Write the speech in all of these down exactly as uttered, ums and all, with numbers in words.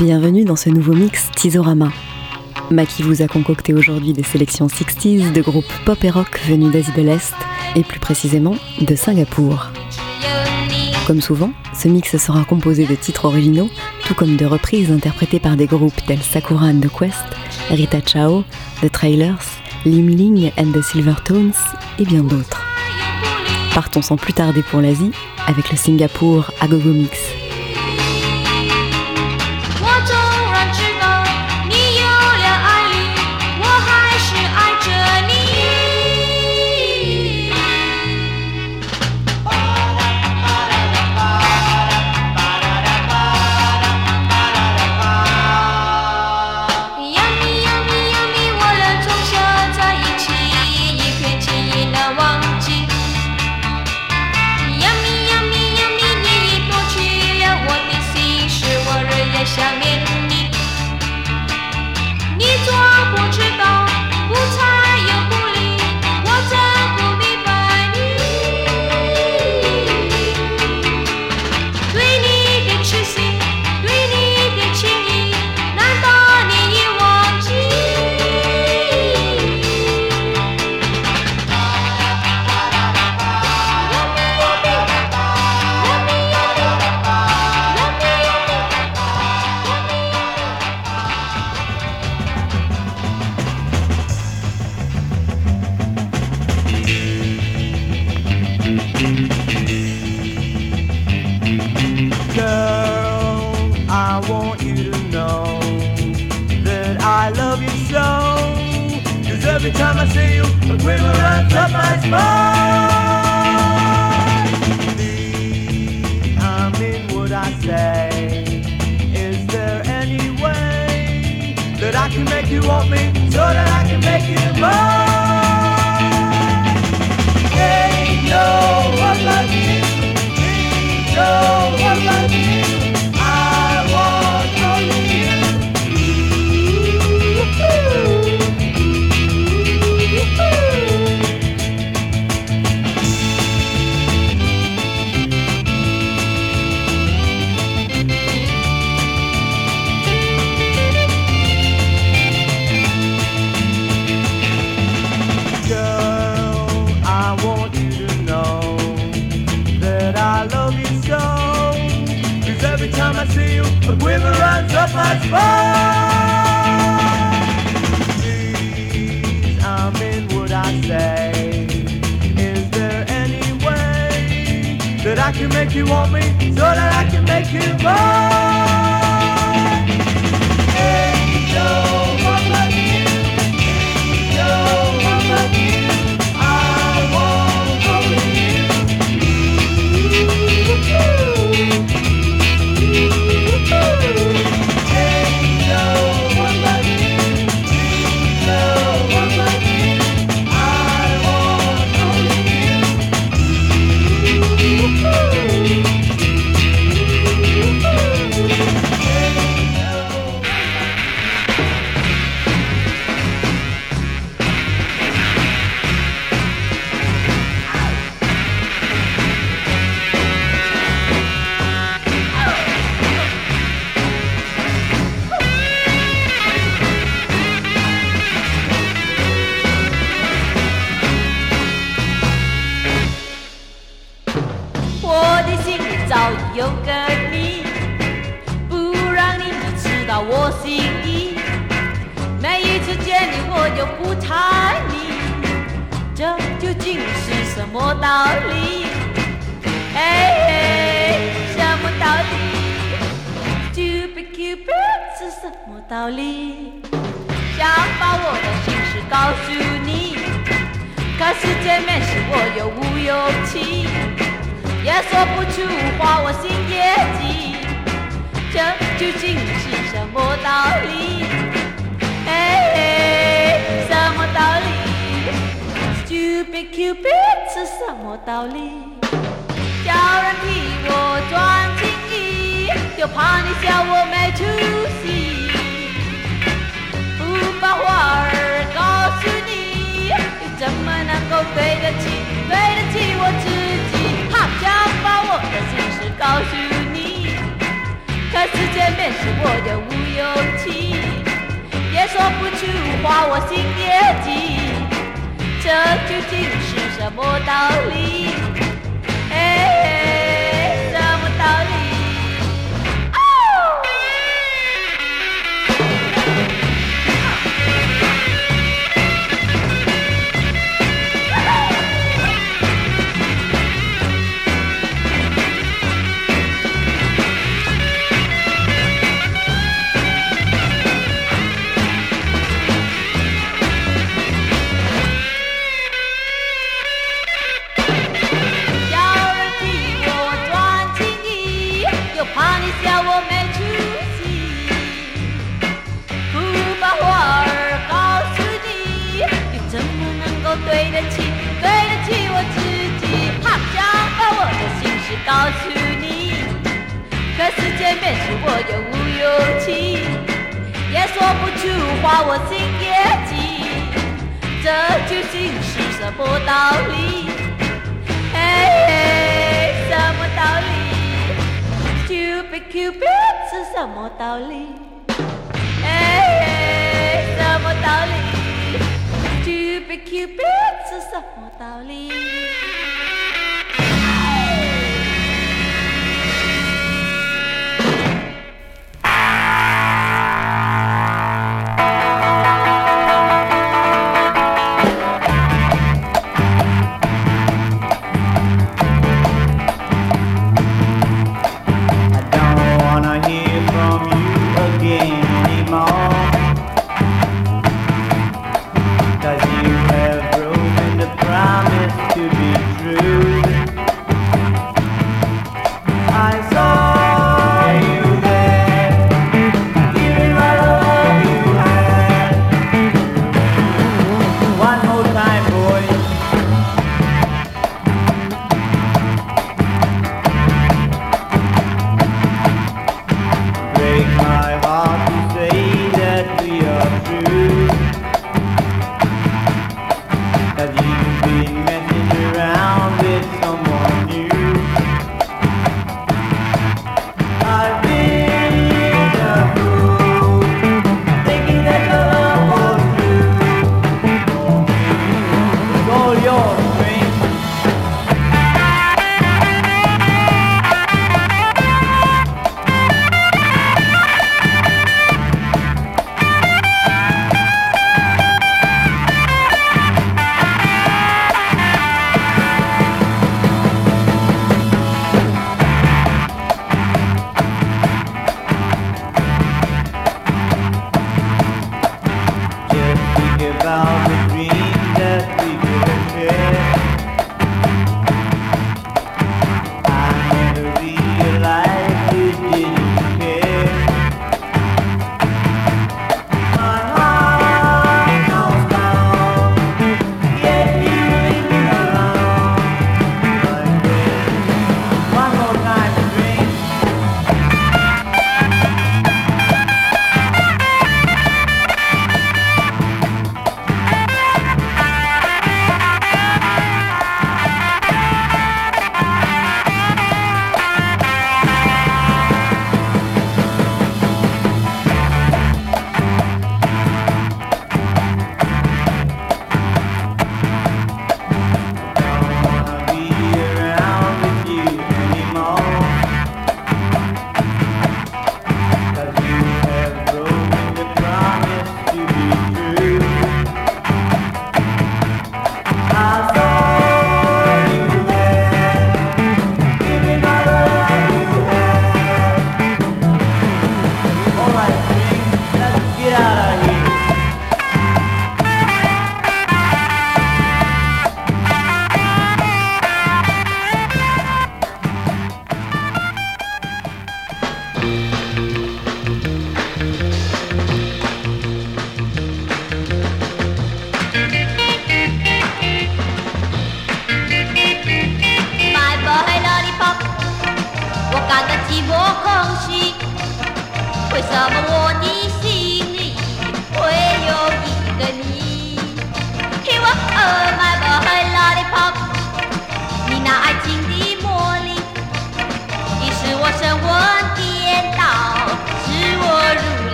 Bienvenue dans ce nouveau mix Tizorama. Maki vous a concocté aujourd'hui des sélections sixties de groupes pop et rock venus d'Asie de l'Est et plus précisément de Singapour. Comme souvent, ce mix sera composé de titres originaux, tout comme de reprises interprétées par des groupes tels Sakura and the Quest, Rita Chao, The Trailers, Lim Ling and the Silvertones et bien d'autres. Partons sans plus tarder pour l'Asie avec le Singapour Agogo Mix. Every time I see you, a quiver runs up my spine. Please, I mean what I say. Is there any way that I can make you want me so that I can make you mine? Ain't no one like you. Ain't no one like you. I want only you. Every time I see you, a quiver runs up my spine. Please, I mean what I say. Is there any way that I can make you want me so that I can make you mine? Ain't no one like you. Ain't no one like you. I want only you. 有个你，不让你知道我心意。每一次见你，我就不睬你，这究竟是什么道理？嘿嘿，什么道理 ？Stupid Cupid 是什么道理？想把我的心事告诉你，可是见面时我又无勇气。也说不出话，我心也急，这究竟是什么道理？嘿嘿，什么道理 ？Stupid Cupid 是什么道理？叫人替我装情意，就怕你笑我没出息，不把话儿告诉你，又怎么能够对得起，对得起我自己？想把我的心事告诉你，可是见面时我就无花我心也急，这究竟是什么道理？哎，什么道理？对得起，对得起我自己，好想把我的心事告诉你，可是见面时我又无勇气，也说不出话，我心也急，这究竟是什么道理？嘿，什么道理 ？Stupid Cupid 是什么道理？哎，什么道理？Stupid Cupid 是什么道理？ My heart to say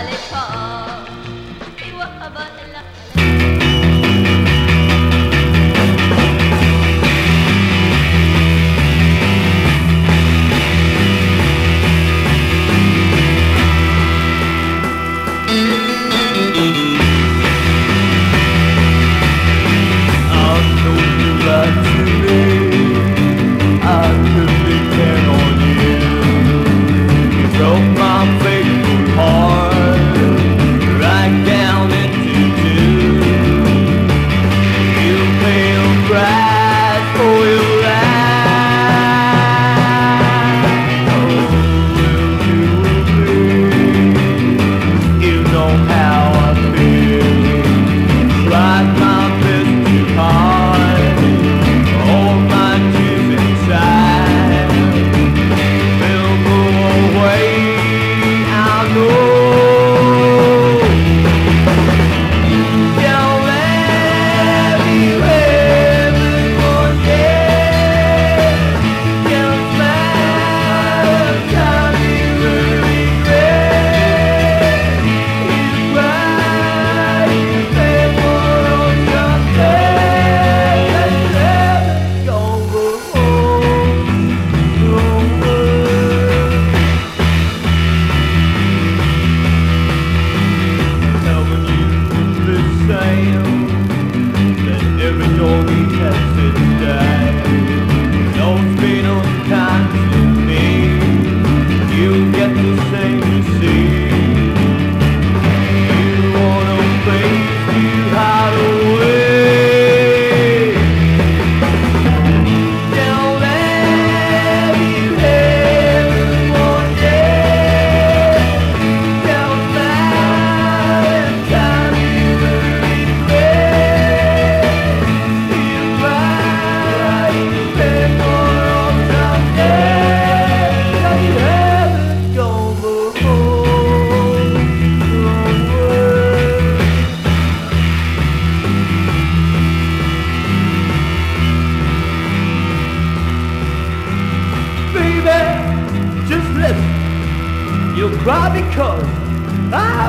cry because I'm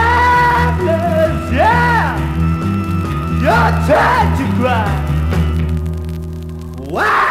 lifeless, yeah. Your time to cry. Wow.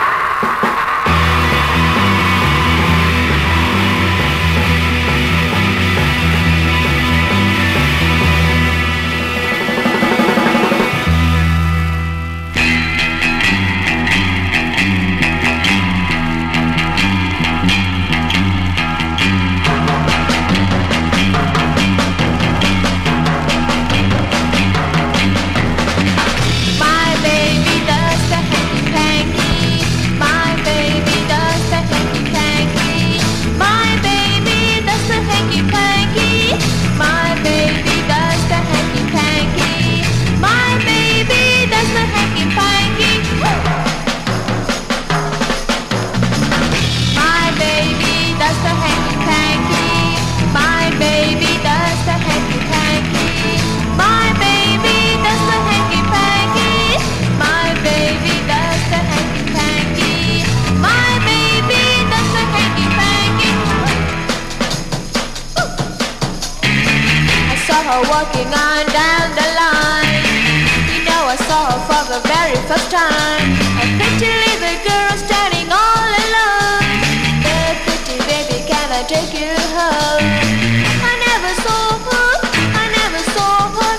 Walking on down the line, you know I saw her for the very first time. A pretty little girl standing all alone. Hey, pretty baby, can I take you home? I never saw her, I never saw her.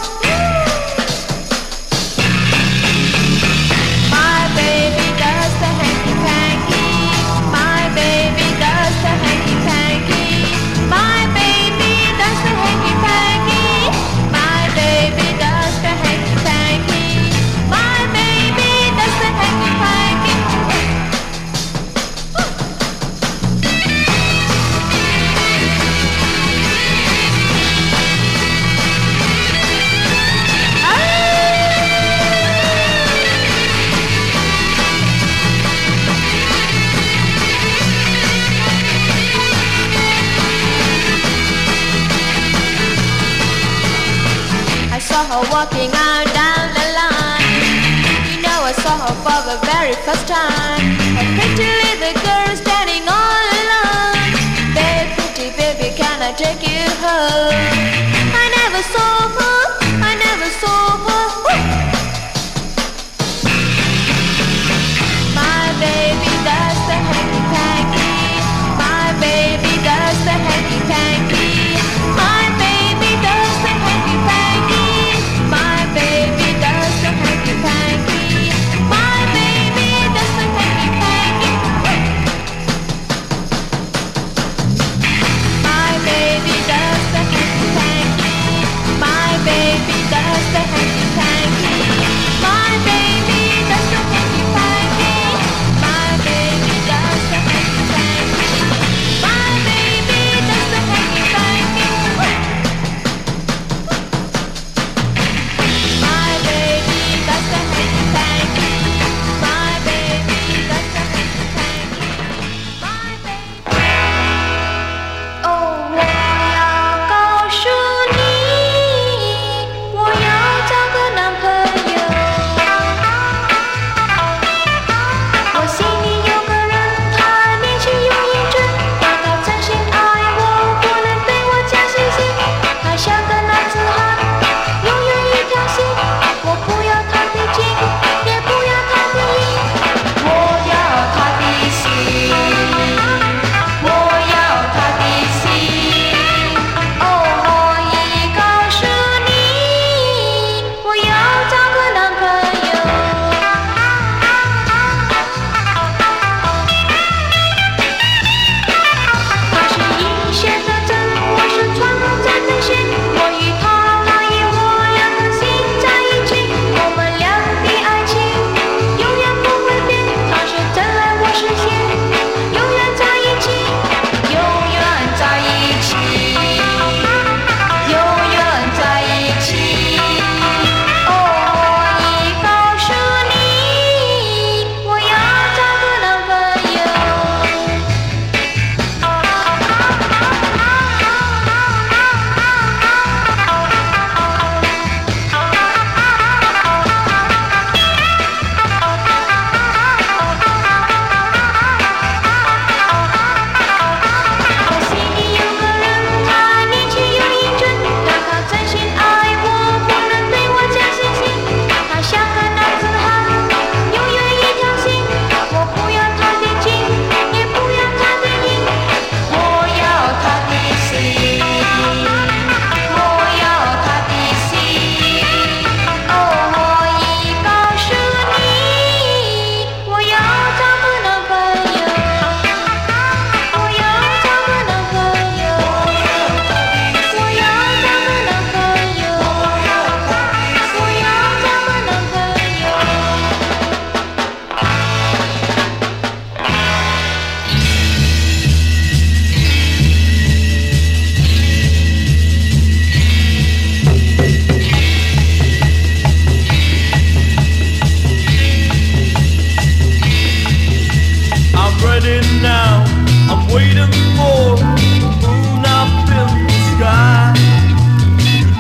My baby does the hanky-panky. My baby does the hanky-panky. My baby does the hanky-panky. Baby does the hanky-panky. My baby does the hanky-panky. I saw her walking on down the line. You know I saw her for the very first time. A pretty little girl standing all alone. Hey, pretty baby, can I take you home?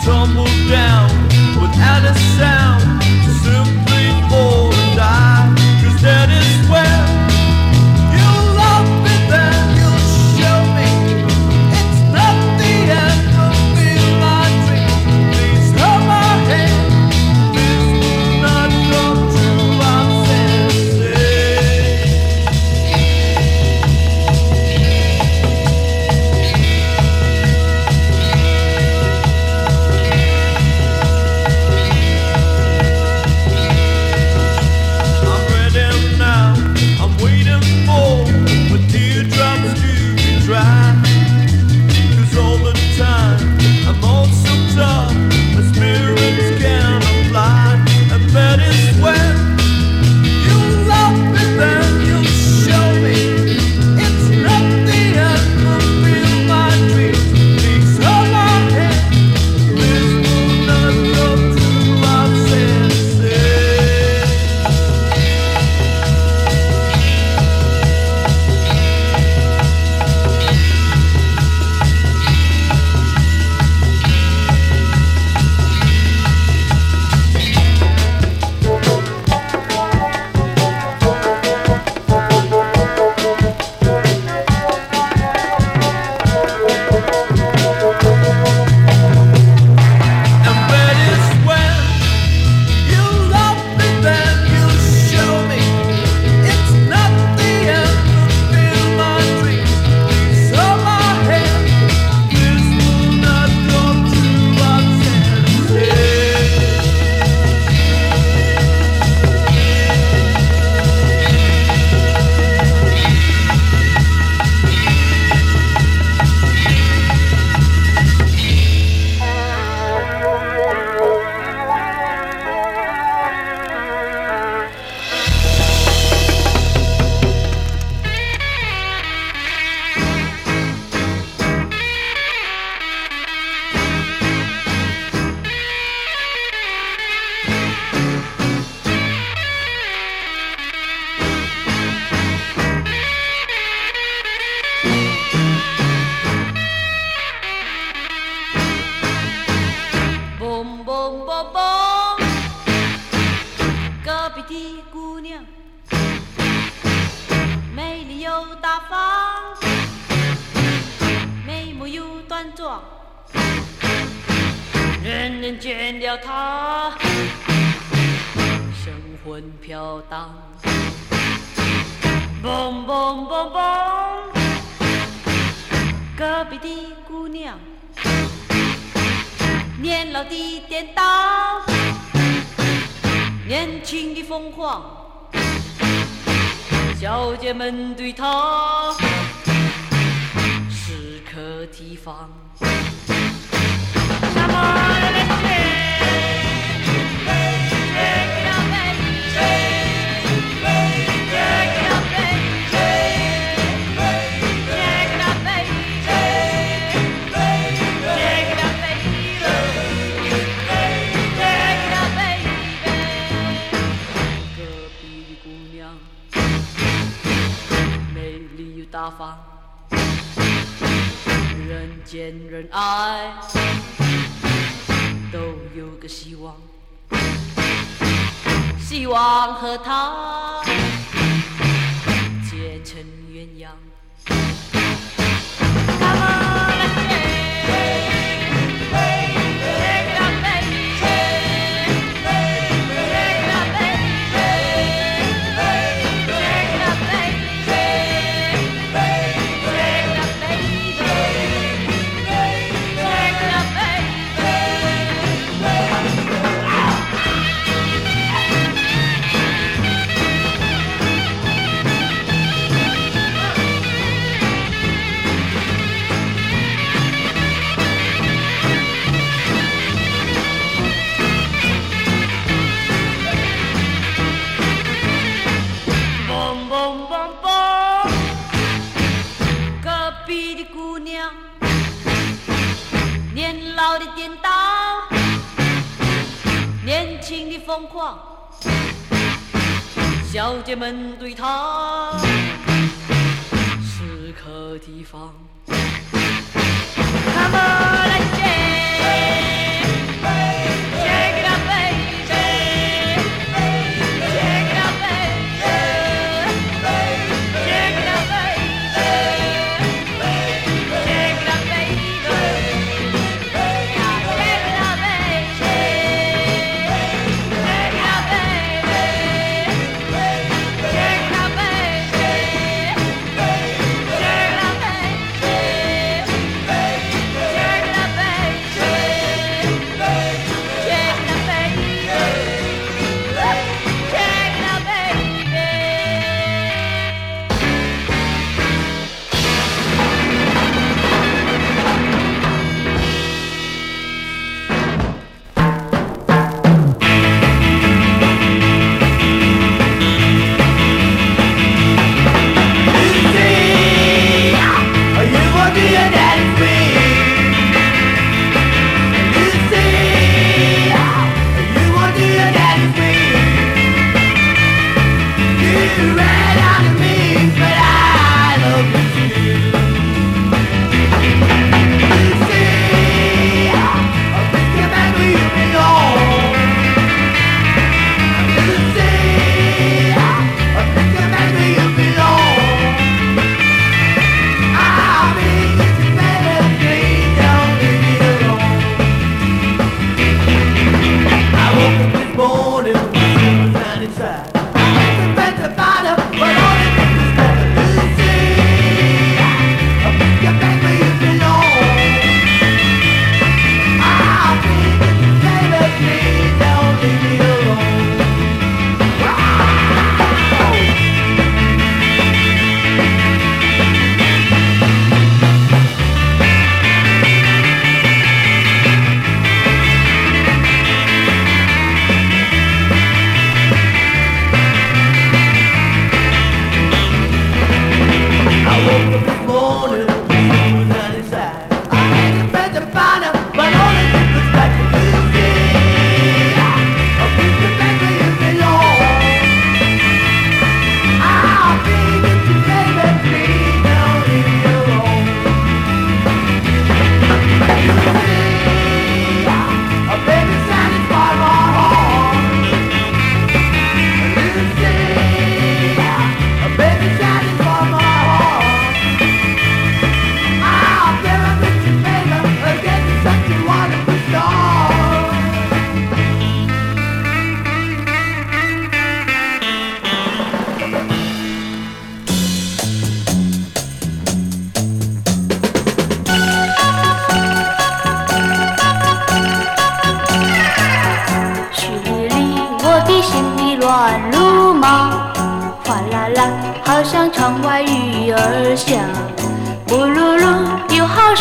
tumble down without a sound, simply fall and die. 'Cause that is when you love me, then you'll show me it's not the end of me, my dream. Please hold my hand, this will not come true, I'm sensitive. I'm ready now, I'm waiting for the teardrops to be dry. 'Cause all the time I'm all so tough, the spirits cannot fly. And that is when you love me, then you'll show me it's not the end of me, my dream. Please hold my hand, this will not come true, I'm sincere. And that is when you love me, then you'll show me it's not the end of me, my dream. Please hold my hand, this will not come true, I'm sincere. Boom boom boom boom，隔壁的姑娘，美丽又大方，眉目又端庄，人人见了她，神魂飘荡。Boom boom boom boom，隔壁的姑娘。年老的颠倒，年轻的疯狂，小姐们对她时刻提防。Come on, let's shake, shake it up, baby, shake it up, baby, shake it up, baby, shake it up, baby.大方，人见人爱，都有个希望，希望和他结成鸳鸯。Come on, let's shake, shake it up, baby, shake it up, baby, shake it up, baby.疯狂，小姐们对他时刻提防。Come on, let's shake.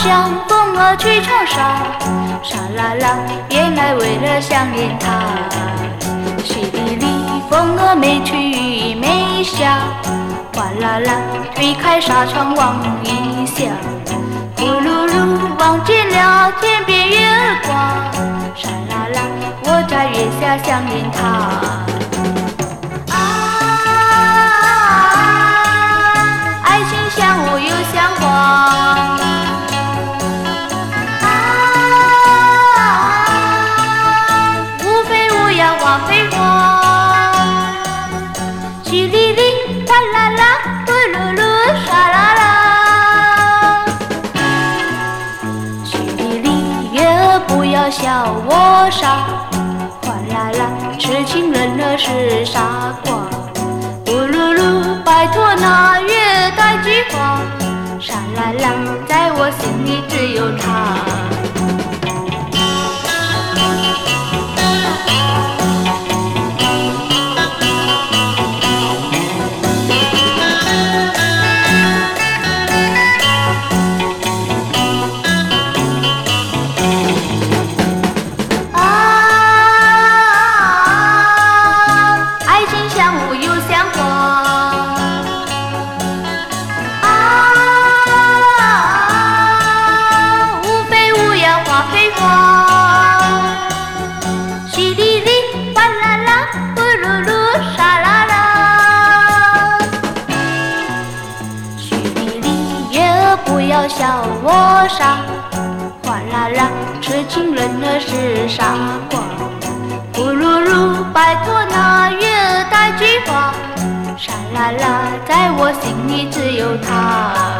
像风儿吹长沙，沙啦啦，原来为了想念他。淅沥沥，风儿没吹没下，哗啦啦，推开纱窗望一下，咕噜噜，望见了天边月儿挂，沙啦啦，我在月下想念他。像雾又像光，啊，雾飞雾呀花飞花，淅沥沥，哗啦啦，咕噜噜，沙啦啦。淅沥沥，月儿不要笑我傻，哗啦啦，痴情人儿是傻瓜。咕噜噜，拜托那月带句话，沙啦啦，在我心里只有他。笑我傻，哗啦啦，痴情人儿是傻瓜。咕噜噜，拜托那月儿带句话，沙啦啦，在我心里只有他。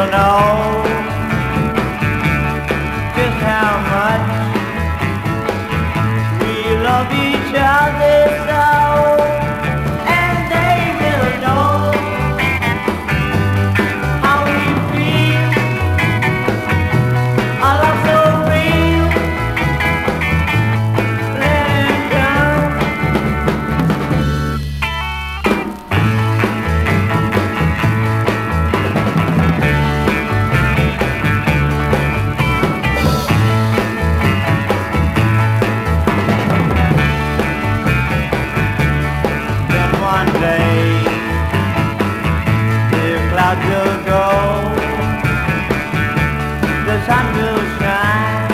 know just how much we love each other so, and they will know how we feel. Our love so real. Let it come. Then one day the clouds will go, the sun will shine,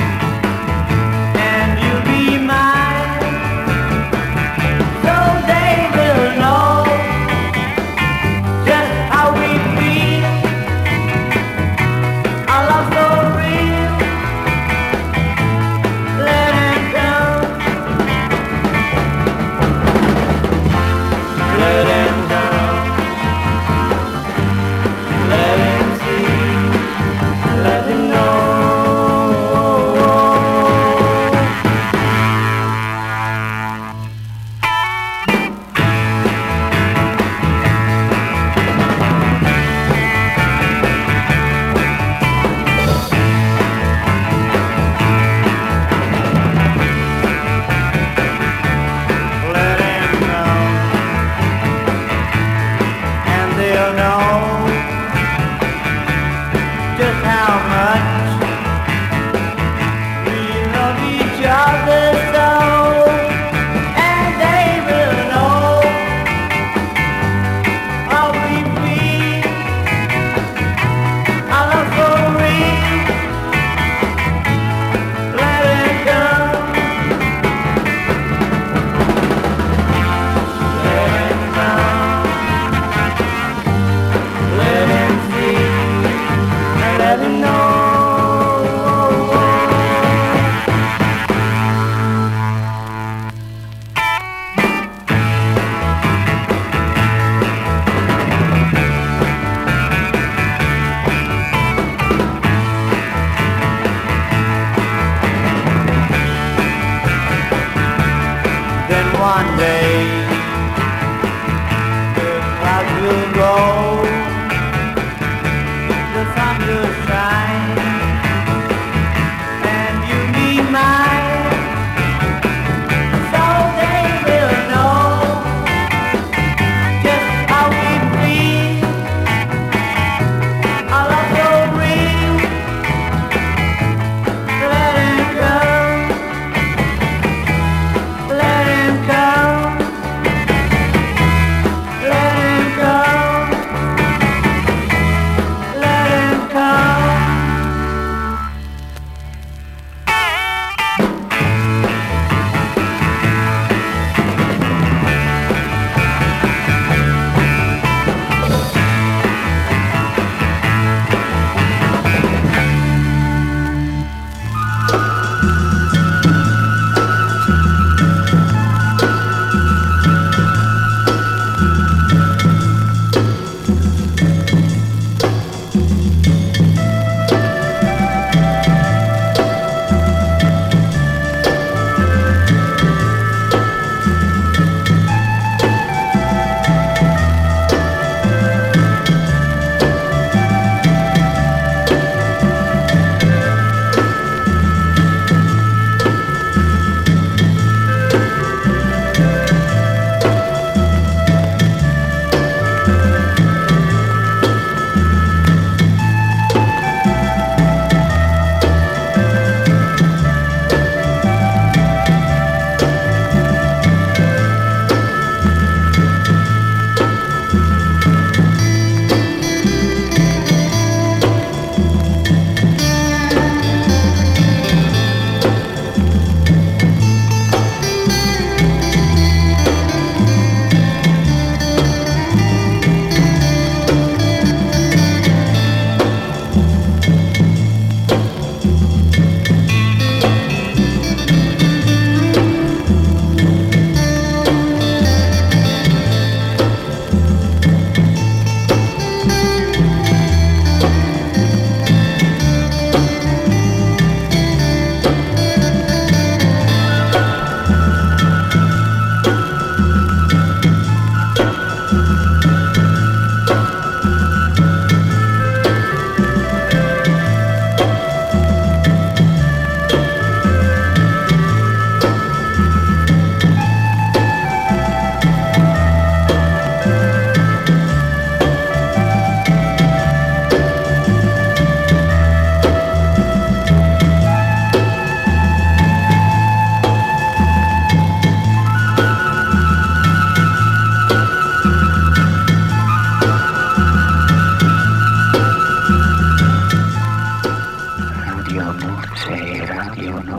and you'll be mine. So they will know just how we feel. Our love so real. Let it come. Let it come. Let him see. Let him know.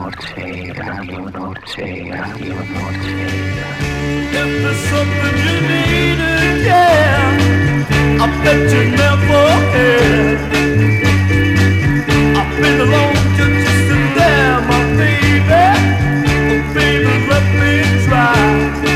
there's something you needed, yeah, I bet you never had. I've been alone just to sit there, my baby. Oh, baby, let me try.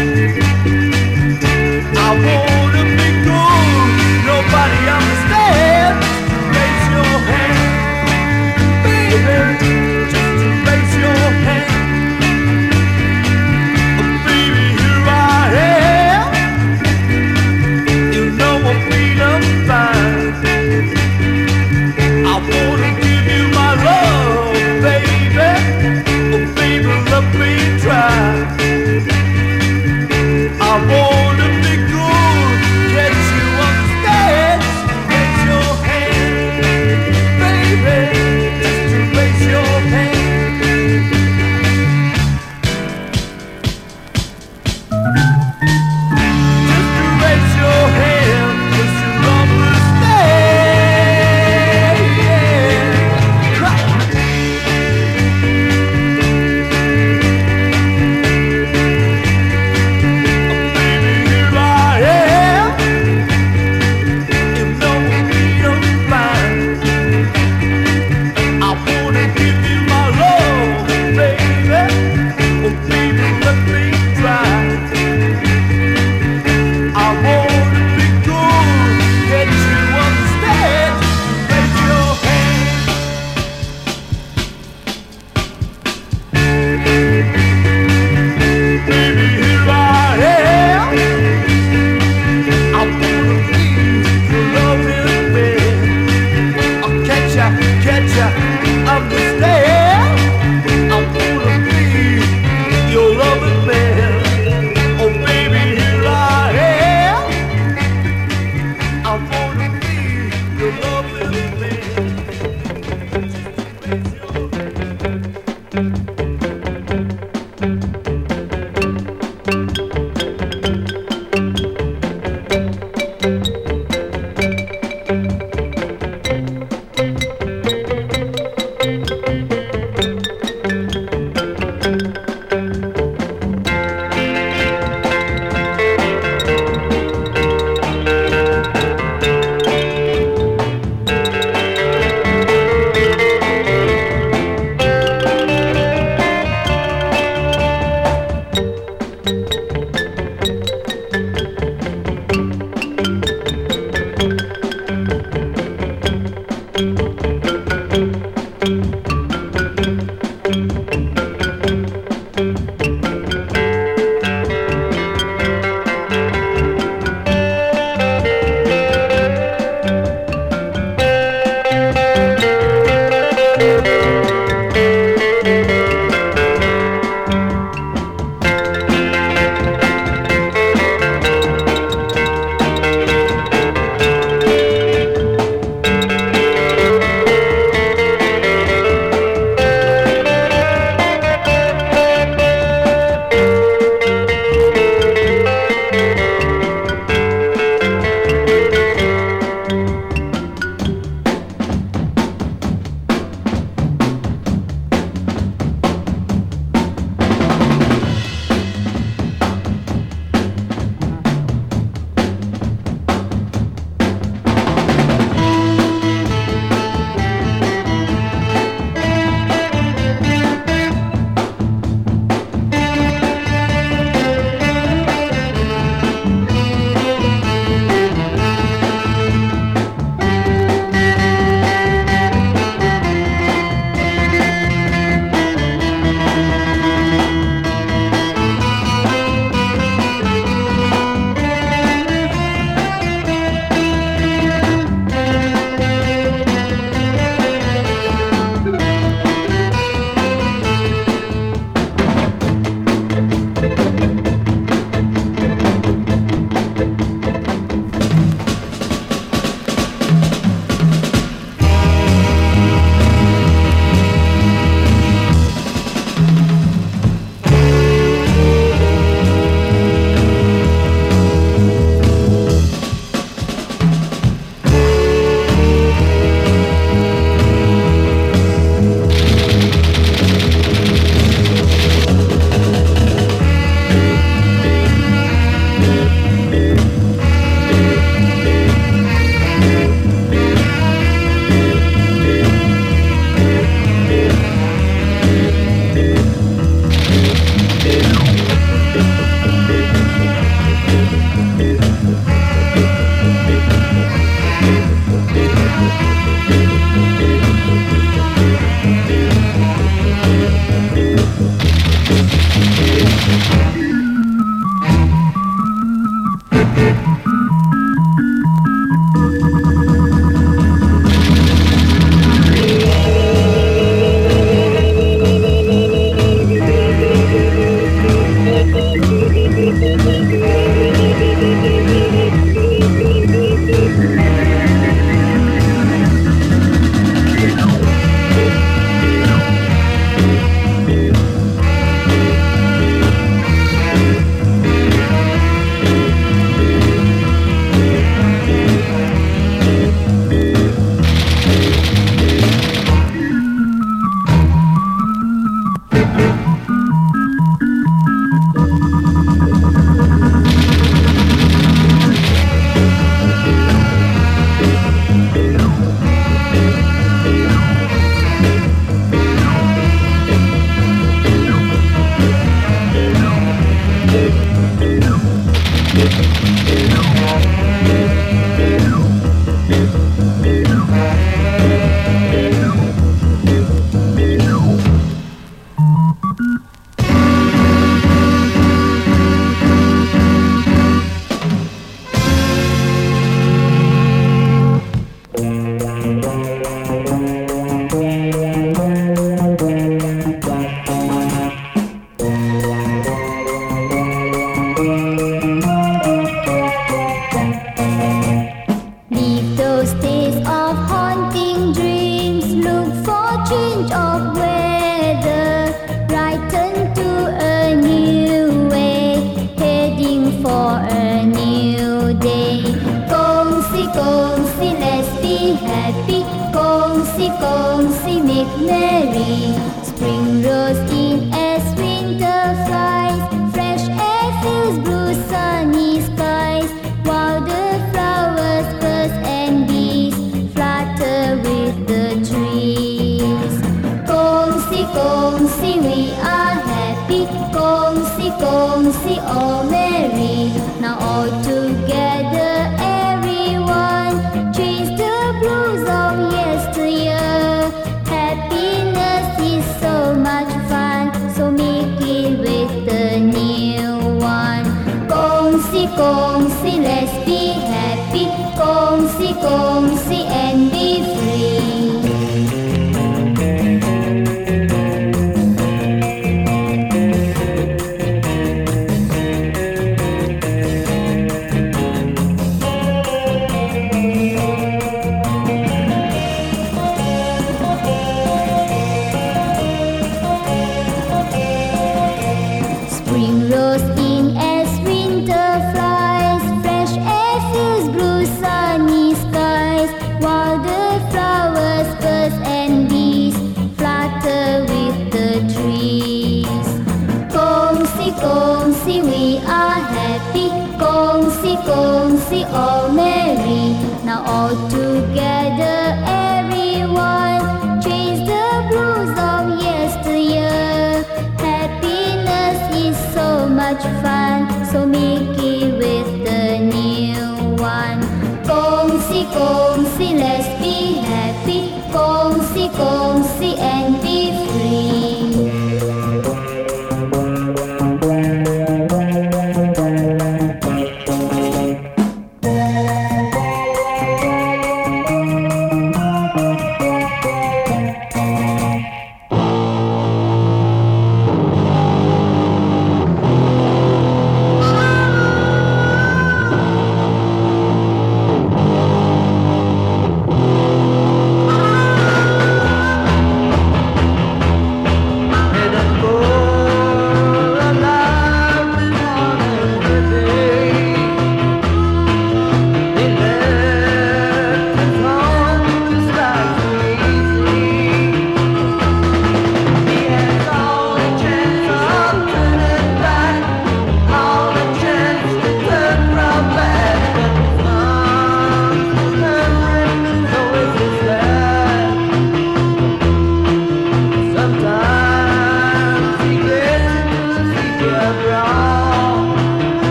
I wanna be good, nobody understands. Raise your hand, baby, just to raise your hand. Oh, baby, here I am. You know I'm feeling fine. I wanna give you my love, baby. Oh, baby, let me try. I wanna be good, can't you understand? Raise your hand, baby, just to raise your hand. Just to raise your hand, 'cause you understand. Cry. Baby, here I am. You know me, I'm fine. I wanna give you my love, baby. Oh, baby, let me try. I wanna be good, can't you understand? Raise your hand. Baby, here I am. I wanna be your loving man. I'll catch ya, catch ya, understand? I wanna be your loving man. Oh, baby, here I am. I wanna be your loving man.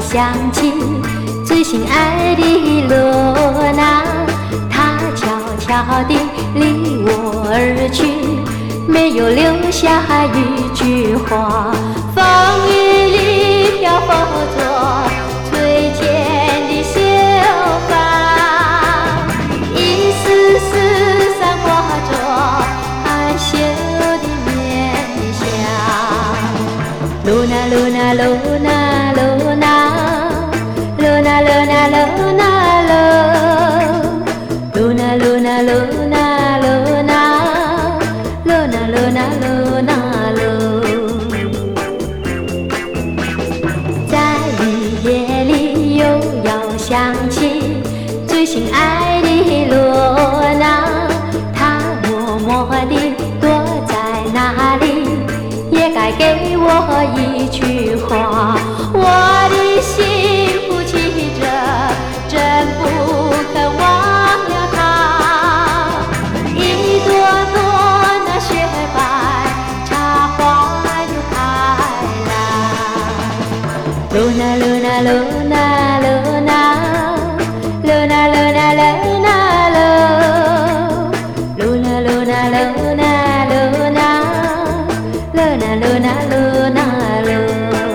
想起最心爱的罗娜，她悄悄地离我而去，没有留下一句话。风雨里漂泊着翠天的秀发，一丝丝散挂着含羞的面颊。露娜露娜露娜露娜露娜露娜露娜露露娜露娜露娜露娜露娜露娜露娜露，在雨夜里又要想起最心爱的罗娜，她默默地躲在哪里，也该给我一句话。我的心哭泣着，真不肯忘了她。一朵朵那雪白插花又开来。露娜露娜露娜露娜露娜露娜露娜露露娜露娜露娜露娜露娜露娜露娜露。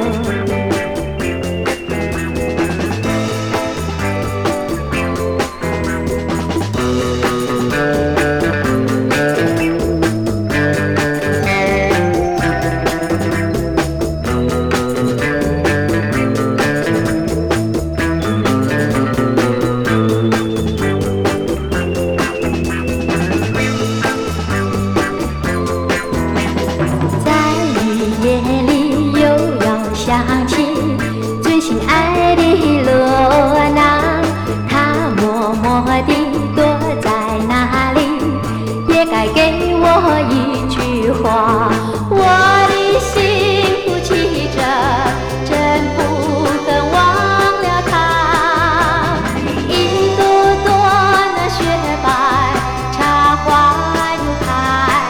我的心哭泣着，真不肯忘了她。一朵朵那雪白插花又开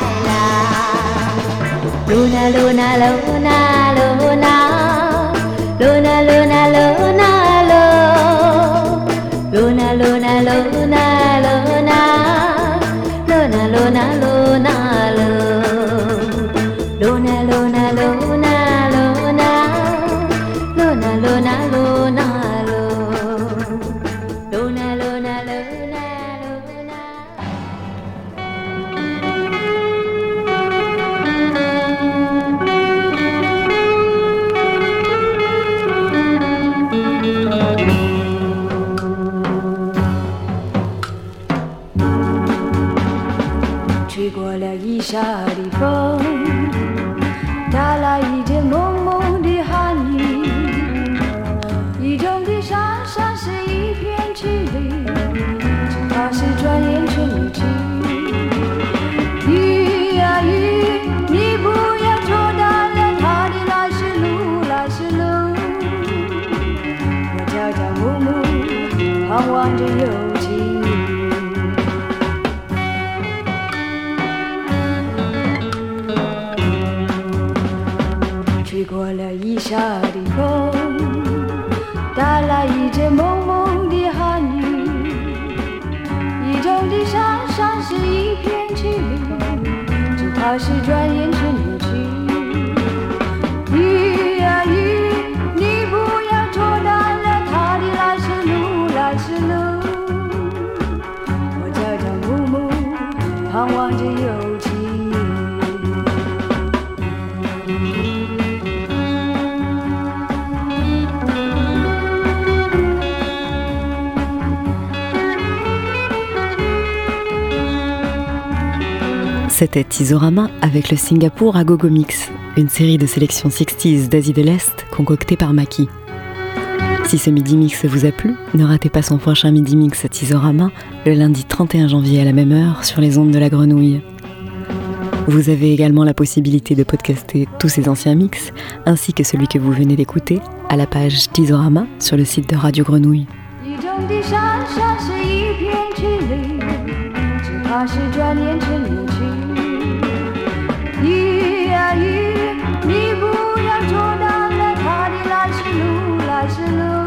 来。露娜露娜露娜露娜露娜露娜露娜露露娜露娜露娜露娜露娜露娜露娜露。Luna Luna Luna Luna Luna Luna Luna Luna Luna Luna Luna 吹过了一夏的风，带来一阵蒙蒙的寒意，一种的山上是一片凄厉，只怕是转眼成日去。雨呀雨，你不要错断了它的来时路，来时路。我朝朝暮暮盼望着有情。吹过了一夏的风，带来一阵蒙蒙的寒意，一种的山上是一片凄厉，只怕是转眼成日去。雨呀雨，你不要错断了它的来时路，来时路。我朝朝暮暮盼望着有情。 C'était Tizorama avec le Singapour à Gogo Mix, une série de sélections sixties d'Asie de l'Est concoctée par Maki. Si ce Midi Mix vous a plu, ne ratez pas son prochain Midi Mix Tizorama le lundi trente et un janvier à la même heure sur les ondes de la Grenouille. Vous avez également la possibilité de podcaster tous ces anciens mix, ainsi que celui que vous venez d'écouter, à la page Tizorama sur le site de Radio Grenouille. 雨呀雨，你不要错断了它的来时路，来时路。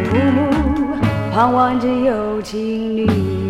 父母，盼望着有情女。